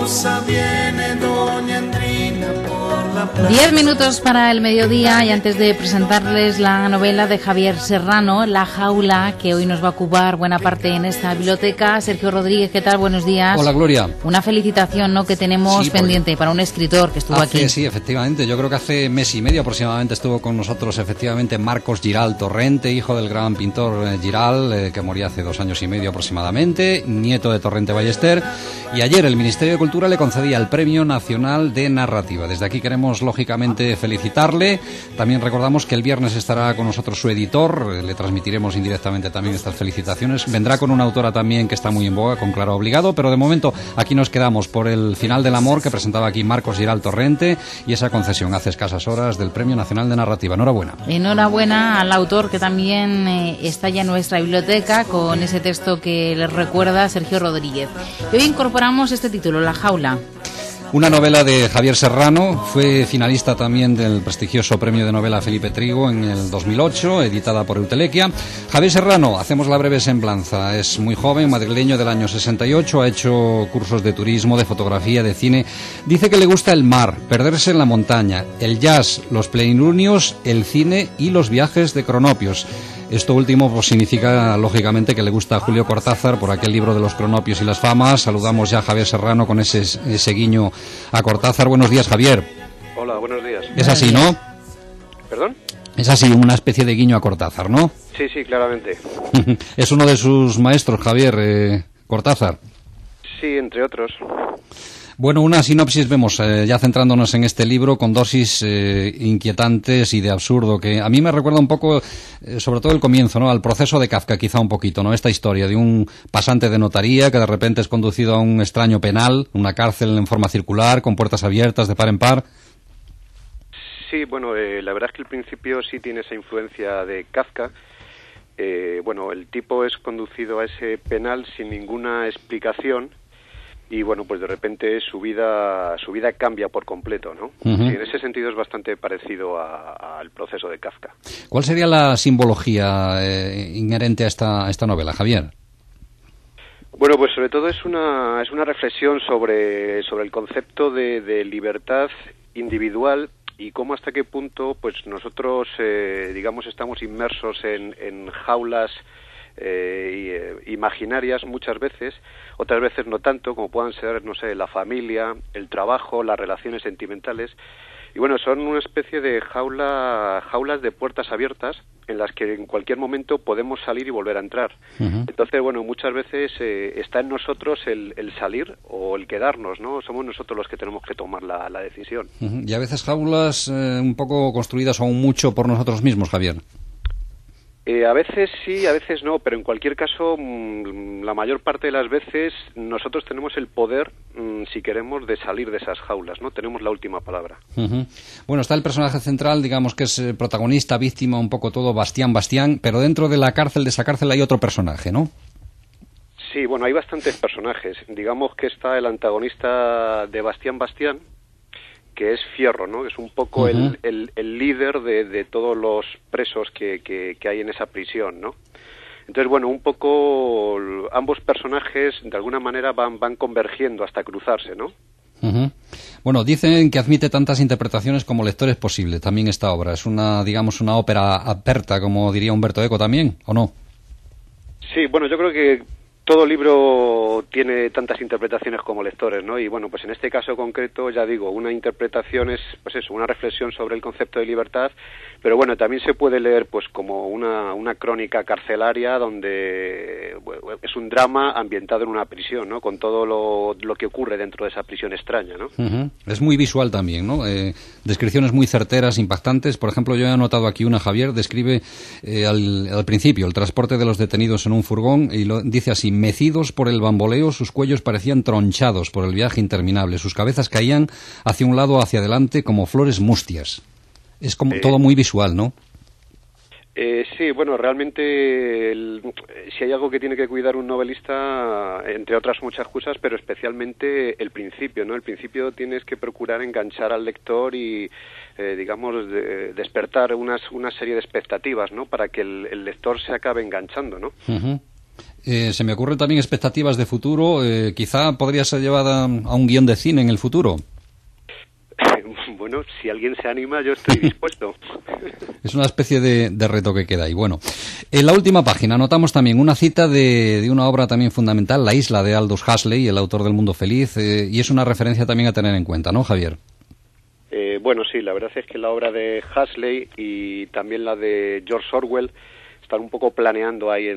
Rosa, viene doña Andrina por la plaza. 10 minutos para el mediodía y antes de presentarles la novela de Javier Serrano, La jaula, que hoy nos va a ocupar buena parte en esta biblioteca. Sergio Rodríguez, ¿qué tal? Buenos días. Hola, Gloria. Una felicitación, ¿no?, que tenemos pendiente para un escritor que estuvo aquí. Sí, efectivamente. Yo creo que hace mes y medio aproximadamente estuvo con nosotros efectivamente Marcos Giral Torrente, hijo del gran pintor Giral, que moría hace 2 años y medio aproximadamente, nieto de Torrente Ballester. Y ayer el Ministerio de Cultura le concedía el Premio Nacional de Narrativa. Desde aquí queremos, lógicamente, felicitarle. También recordamos que el viernes estará con nosotros su editor. Le transmitiremos indirectamente también estas felicitaciones. Vendrá con una autora también que está muy en boga, con Claro Obligado. Pero de momento aquí nos quedamos por el Final del Amor que presentaba aquí Marcos Giral Torrente y esa concesión hace escasas horas del Premio Nacional de Narrativa. Enhorabuena. Enhorabuena al autor que también está ya en nuestra biblioteca con ese texto que les recuerda Sergio Rodríguez. Y hoy incorporamos este título, La jaula. Una novela de Javier Serrano, fue finalista también del prestigioso premio de novela Felipe Trigo en el 2008, editada por Eutelequia. Javier Serrano, hacemos la breve semblanza, es muy joven, madrileño del año 68, ha hecho cursos de turismo, de fotografía, de cine. Dice que le gusta el mar, perderse en la montaña, el jazz, los plenilunios, el cine y los viajes de cronopios. Esto último pues significa, lógicamente, que le gusta a Julio Cortázar por aquel libro de los cronopios y las famas. Saludamos ya a Javier Serrano con ese guiño a Cortázar. Buenos días, Javier. Hola, buenos días. Es así, ¿no? ¿Perdón? Es así, una especie de guiño a Cortázar, ¿no? Sí, claramente. Es uno de sus maestros, Javier, Cortázar. Sí, entre otros. Bueno, una sinopsis vemos, ya centrándonos en este libro, con dosis inquietantes y de absurdo, que a mí me recuerda un poco, sobre todo el comienzo, ¿no?, al proceso de Kafka, quizá un poquito, ¿no?, esta historia de un pasante de notaría que de repente es conducido a un extraño penal, una cárcel en forma circular, con puertas abiertas de par en par. Sí, bueno, la verdad es que el principio sí tiene esa influencia de Kafka. Bueno, el tipo es conducido a ese penal sin ninguna explicación. Y bueno, pues de repente su vida cambia por completo, ¿no? Sí, en ese sentido es bastante parecido al proceso de Kafka. ¿Cuál sería la simbología inherente a esta novela, Javier? Bueno, pues sobre todo es una reflexión sobre el concepto de libertad individual y cómo hasta qué punto pues nosotros digamos estamos inmersos en jaulas imaginarias muchas veces, otras veces no tanto, como puedan ser, no sé, la familia, el trabajo, las relaciones sentimentales. Y bueno, son una especie de jaulas de puertas abiertas en las que en cualquier momento podemos salir y volver a entrar. Entonces, bueno, muchas veces está en nosotros el salir o el quedarnos, ¿no? Somos nosotros los que tenemos que tomar la decisión. Y a veces jaulas un poco construidas aún mucho por nosotros mismos, Javier. A veces sí, a veces no, pero en cualquier caso, la mayor parte de las veces nosotros tenemos el poder, si queremos, de salir de esas jaulas, ¿no? Tenemos la última palabra. Bueno, está el personaje central, digamos que es protagonista, víctima, un poco todo, Bastián, pero dentro de la cárcel, de esa cárcel, hay otro personaje, ¿no? Sí, bueno, hay bastantes personajes. Digamos que está el antagonista de Bastián, que es Fierro, ¿no? Que es un poco el líder de todos los presos que hay en esa prisión, ¿no? Entonces, bueno, un poco ambos personajes de alguna manera van convergiendo hasta cruzarse, ¿no? Bueno, dicen que admite tantas interpretaciones como lectores posible también esta obra. Es una ópera aperta, como diría Humberto Eco también, ¿o no? Sí, bueno, yo creo que todo libro tiene tantas interpretaciones como lectores, ¿no? Y bueno, pues en este caso concreto, ya digo, una interpretación es, pues eso, una reflexión sobre el concepto de libertad, pero bueno, también se puede leer pues como una crónica carcelaria donde bueno, es un drama ambientado en una prisión, ¿no? Con todo lo que ocurre dentro de esa prisión extraña, ¿no? Es muy visual también, ¿no? Descripciones muy certeras, impactantes. Por ejemplo, yo he anotado aquí una, Javier, describe al principio el transporte de los detenidos en un furgón y dice así: mecidos por el bamboleo, sus cuellos parecían tronchados por el viaje interminable, sus cabezas caían hacia un lado o hacia adelante como flores mustias. Es como todo muy visual, ¿no? Sí, bueno, realmente si hay algo que tiene que cuidar un novelista, entre otras muchas cosas, pero especialmente el principio, ¿no? El principio tienes que procurar enganchar al lector y, digamos, despertar una serie de expectativas, ¿no? Para que el lector se acabe enganchando, ¿no? Se me ocurren también expectativas de futuro. Quizá podría ser llevada a un guión de cine en el futuro. Bueno, si alguien se anima, yo estoy dispuesto. Es una especie de reto que queda ahí. Bueno, en la última página notamos también una cita de una obra también fundamental, La isla, de Aldous Huxley, el autor del Mundo Feliz, y es una referencia también a tener en cuenta, ¿no, Javier? Bueno, sí, la verdad es que la obra de Huxley y también la de George Orwell están un poco planeando ahí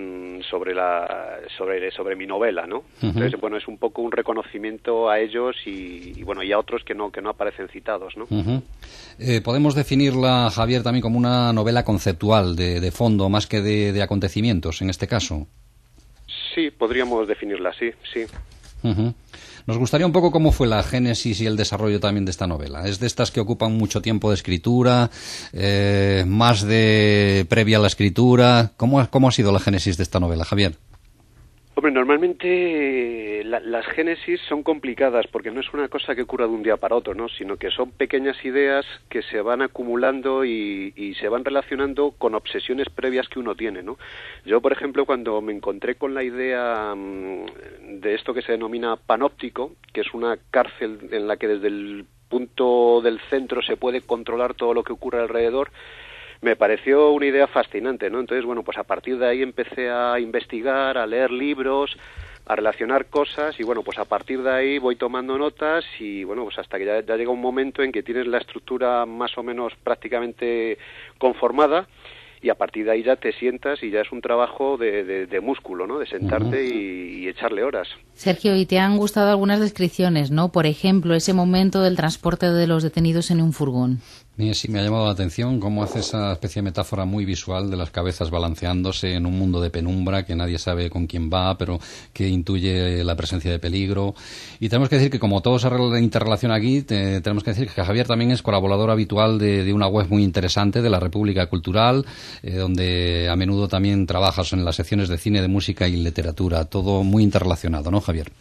sobre mi novela, ¿no? Entonces, bueno, es un poco un reconocimiento a ellos y bueno, y a otros que no aparecen citados, ¿no? Podemos definirla, Javier, también como una novela conceptual, de fondo, más que de acontecimientos, en este caso. Sí, podríamos definirla así, sí. Nos gustaría un poco cómo fue la génesis y el desarrollo también de esta novela. ¿Es de estas que ocupan mucho tiempo de escritura, más de previa a la escritura? ¿Cómo ha sido la génesis de esta novela, Javier? Hombre, normalmente las génesis son complicadas porque no es una cosa que ocurra de un día para otro, ¿no? Sino que son pequeñas ideas que se van acumulando y se van relacionando con obsesiones previas que uno tiene, ¿no? Yo, por ejemplo, cuando me encontré con la idea de esto que se denomina panóptico, que es una cárcel en la que desde el punto del centro se puede controlar todo lo que ocurre alrededor, me pareció una idea fascinante, ¿no? Entonces, bueno, pues a partir de ahí empecé a investigar, a leer libros, a relacionar cosas y, bueno, pues a partir de ahí voy tomando notas y, bueno, pues hasta que ya llega un momento en que tienes la estructura más o menos prácticamente conformada y a partir de ahí ya te sientas y ya es un trabajo de músculo, ¿no? De sentarte y echarle horas. Sergio, y te han gustado algunas descripciones, ¿no? Por ejemplo, ese momento del transporte de los detenidos en un furgón. Sí, me ha llamado la atención cómo hace esa especie de metáfora muy visual de las cabezas balanceándose en un mundo de penumbra que nadie sabe con quién va, pero que intuye la presencia de peligro. Y tenemos que decir que como todo se interrelaciona aquí, tenemos que decir que Javier también es colaborador habitual de una web muy interesante de la República Cultural, donde a menudo también trabajas en las secciones de cine, de música y literatura. Todo muy interrelacionado, ¿no, Javier?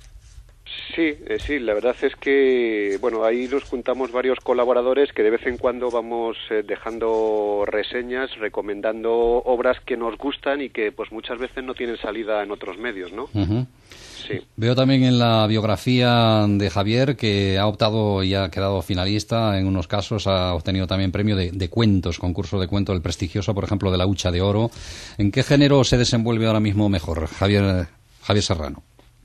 Sí, la verdad es que, bueno, ahí nos juntamos varios colaboradores que de vez en cuando vamos dejando reseñas, recomendando obras que nos gustan y que pues muchas veces no tienen salida en otros medios, ¿no? Sí. Veo también en la biografía de Javier que ha optado y ha quedado finalista, en unos casos ha obtenido también premio de cuentos, concurso de cuentos, el prestigioso, por ejemplo, de la Hucha de Oro. ¿En qué género se desenvuelve ahora mismo mejor, Javier Serrano?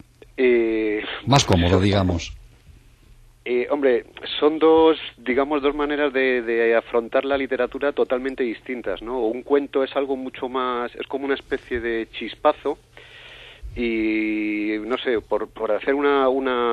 Más cómodo, digamos. Hombre, son dos maneras de afrontar la literatura totalmente distintas, ¿no? Un cuento es algo mucho más, es como una especie de chispazo y, no sé, por hacer una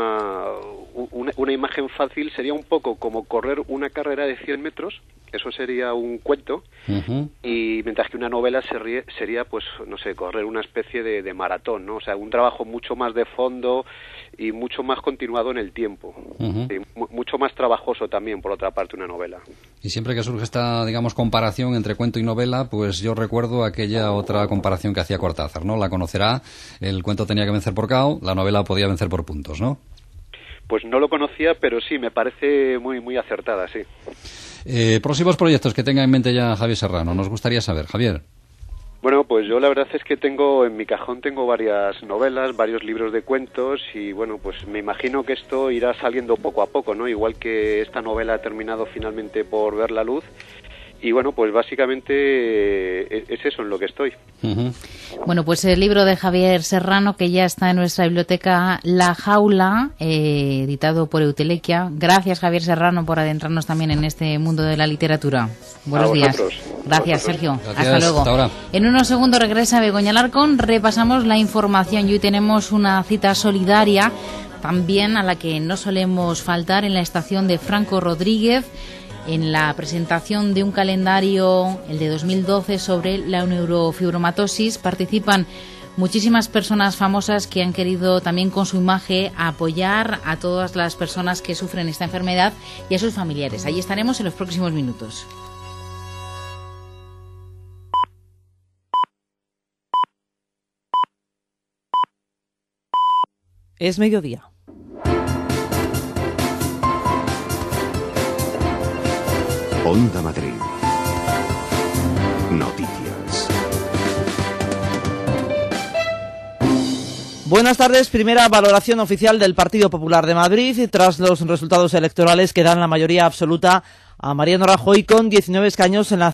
imagen fácil, sería un poco como correr una carrera de 100 metros, eso sería un cuento, y mientras que una novela sería, pues, no sé, correr una especie de maratón, ¿no? O sea, un trabajo mucho más de fondo y mucho más continuado en el tiempo. Y mucho más trabajoso también, por otra parte, una novela. Y siempre que surge esta, digamos, comparación entre cuento y novela, pues yo recuerdo aquella otra comparación que hacía Cortázar, ¿no? La conocerá, el cuento tenía que vencer por KO, la novela podía vencer por puntos, ¿no? Pues no lo conocía, pero sí, me parece muy, muy acertada, sí. Próximos proyectos que tenga en mente ya Javier Serrano, nos gustaría saber, Javier. Bueno, pues yo la verdad es que en mi cajón tengo varias novelas, varios libros de cuentos y bueno, pues me imagino que esto irá saliendo poco a poco, ¿no? Igual que esta novela ha terminado finalmente por ver la luz. Y bueno, pues básicamente es eso en lo que estoy. Bueno, pues el libro de Javier Serrano, que ya está en nuestra biblioteca, La jaula, editado por Eutelequia. Gracias, Javier Serrano, por adentrarnos también en este mundo de la literatura. Buenos días. Gracias, Sergio. Gracias. Hasta luego. Hasta ahora. En unos segundos regresa Begoña Alarcón. Repasamos la información y hoy tenemos una cita solidaria también a la que no solemos faltar en la estación de Franco Rodríguez, en la presentación de un calendario, el de 2012, sobre la neurofibromatosis. Participan muchísimas personas famosas que han querido también con su imagen apoyar a todas las personas que sufren esta enfermedad y a sus familiares. Allí estaremos en los próximos minutos. Es mediodía. Onda Madrid. Noticias. Buenas tardes. Primera valoración oficial del Partido Popular de Madrid tras los resultados electorales que dan la mayoría absoluta a Mariano Rajoy con 19 escaños en la